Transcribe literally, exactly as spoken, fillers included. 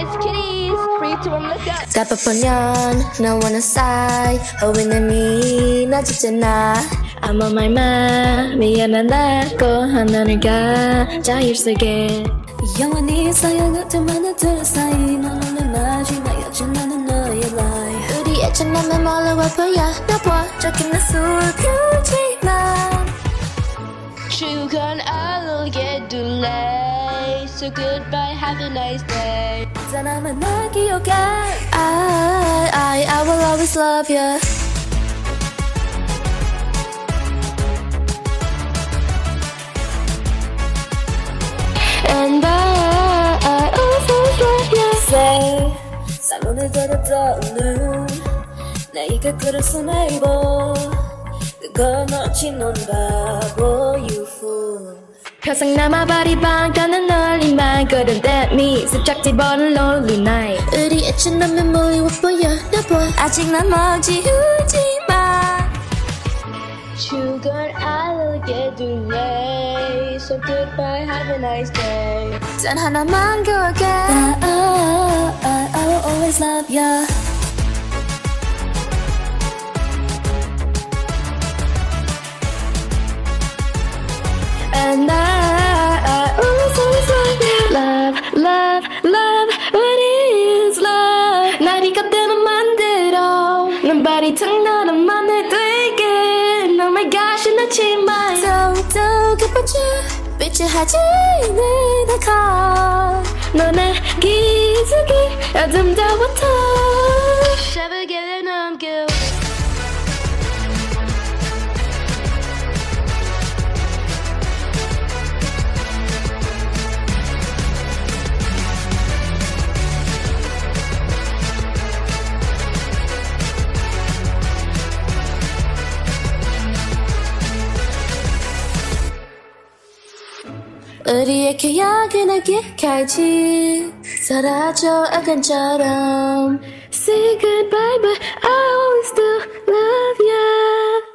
It's kitties, free to roam, let's go. 까빠보면 너와는 사이 어윈남이 나지잖아 아무 말만 미안하다고 하늘을 가 자율세계 영원히 사연같은 많은 둘 사이 너는 마지막이었지 나는 너의 lie 우리의 첫남은 멀어와 보여 너봐 저기 나 속여지만 출근 알게 delay. So goodbye, have a nice day. 사람은 날 기억해 I, I, I will always love you And I, I always love you Say 살론을 들었던 눈 내가 그럴 순 알고 그걸 놓치는 바보 you fool 평생 남아버리 방가는 널리 말거든 That me 슬쩍 집어는 lonely night 우리의 첫남은 몰리워 보여 너봐 아직 난 머지우지마 출근 알게 delay. So goodbye, have a nice day. 단 하나만 그을게 I, I, I, I will always love you And I, I always, always love you Love, love, love What is love 날 이것대로 만들어 넌 바리탕 나는 맘에 들게 Oh my gosh 놓지 마요 더욱더 깊어져 빛을 하지 내가 너네 기적이 아름다웠다 샤브게를 넘겨. 우리의 기억은 어디까지 사라져 아간처럼 Say goodbye but I always do love you